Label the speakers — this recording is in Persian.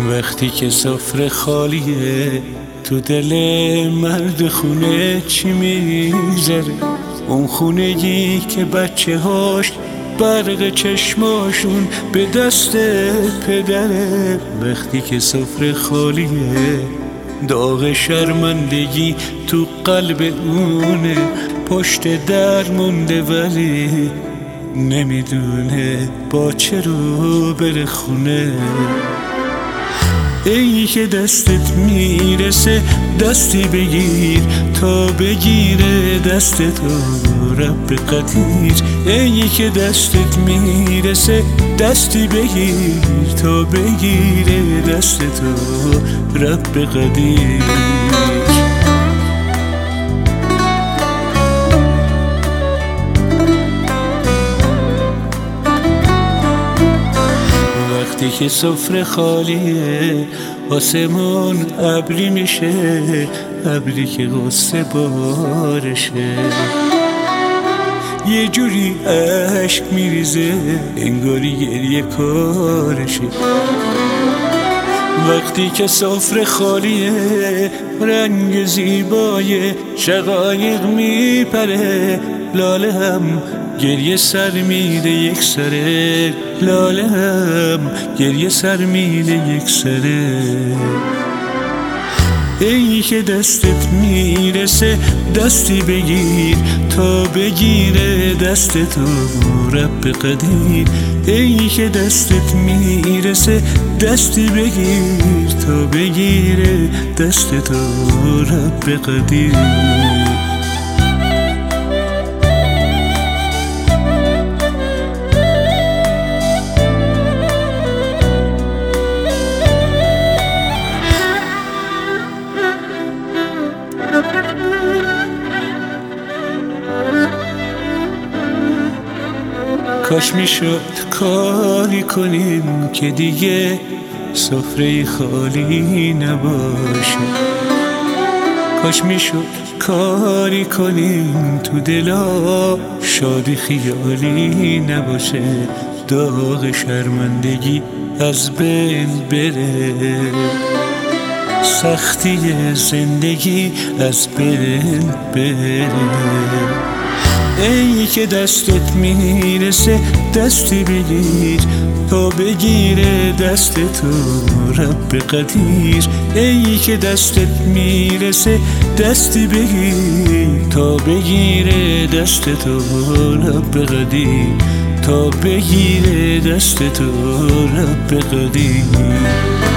Speaker 1: وقتی که سفره خالیه تو دل مرد خونه چی میذاره؟ اون خونگی که بچه هاش برق چشماشون به دست پدره. وقتی که سفره خالیه داغ شرمندگی تو قلب اونه، پشت در مونده ولی نمیدونه با چه رو بره خونه. ای که دستت میرسه دستی بگیر تا بگیره دست تو رب قدیر. ای که دستت میرسه دستی بگیر تا بگیره دست تو رب قدیر. وقتی که سفره خالیه آسمون ابری میشه، ابری که غصه بارشه. یه جوری عشق میریزه انگاری گریه کارشه. وقتی که سفره خالیه رنگ زیبای شقایق میپره، لاله هم گریه سر میده یک سره، لاله هم گریه سر میده یک سره. ای که دستت میرسه دستی بگیر تا بگیره دست تو رب قدیر. ای که دستت میرسه دستی بگیر تا بگیره دست تو رب قدیر. کاش میشد کاری کنیم که دیگه سفره خالی نباشه. کاش میشد کاری کنیم تو دلا شادی خیالی نباشه. داغ شرمندگی از بین بره، سختی زندگی از بین بره. ای که دستت میرسه دستی بگیر تا بگیره دست تو رب قدیر. ای که دستت میرسه دستی بگیر تا بگیره دست تو رب قدیر، تا بگیره دست تو رب قدیر.